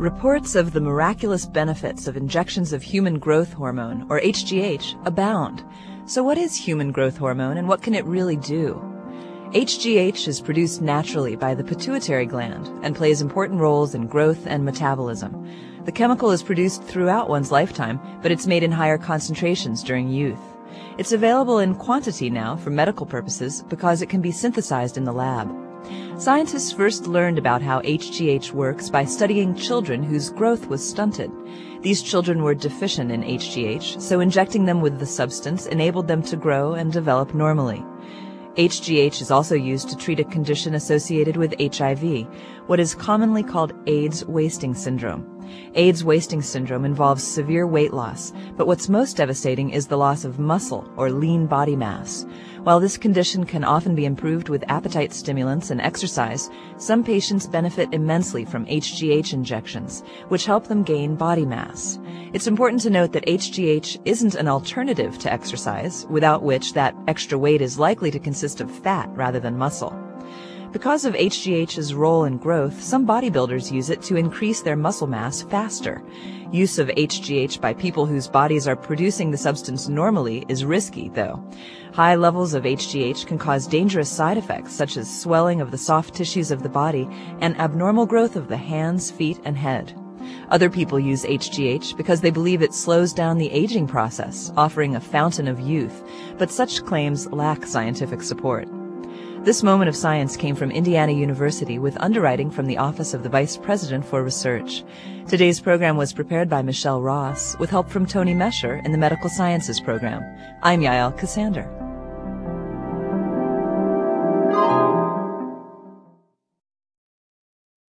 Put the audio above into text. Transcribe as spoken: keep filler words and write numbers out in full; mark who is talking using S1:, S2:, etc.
S1: Reports of the miraculous benefits of injections of human growth hormone, or H G H, abound. So what is human growth hormone and what can it really do? H G H is produced naturally by the pituitary gland and plays important roles in growth and metabolism. The chemical is produced throughout one's lifetime, but it's made in higher concentrations during youth. It's available in quantity now for medical purposes because it can be synthesized in the lab. Scientists first learned about how H G H works by studying children whose growth was stunted. These children were deficient in H G H, so injecting them with the substance enabled them to grow and develop normally. H G H is also used to treat a condition associated with H I V, what is commonly called AIDS wasting syndrome. AIDS wasting syndrome involves severe weight loss, but what's most devastating is the loss of muscle or lean body mass. While this condition can often be improved with appetite stimulants and exercise, some patients benefit immensely from H G H injections, which help them gain body mass. It's important to note that H G H isn't an alternative to exercise, without which that extra weight is likely to consist of fat rather than muscle. Because of H G H's role in growth, some bodybuilders use it to increase their muscle mass faster. Use of H G H by people whose bodies are producing the substance normally is risky, though. High levels of H G H can cause dangerous side effects such as swelling of the soft tissues of the body and abnormal growth of the hands, feet, and head. Other people use H G H because they believe it slows down the aging process, offering a fountain of youth, but such claims lack scientific support. This moment of science came from Indiana University with underwriting from the Office of the Vice President for Research. Today's program was prepared by Michelle Ross with help from Tony Mesher in the Medical Sciences program. I'm Yael Cassander.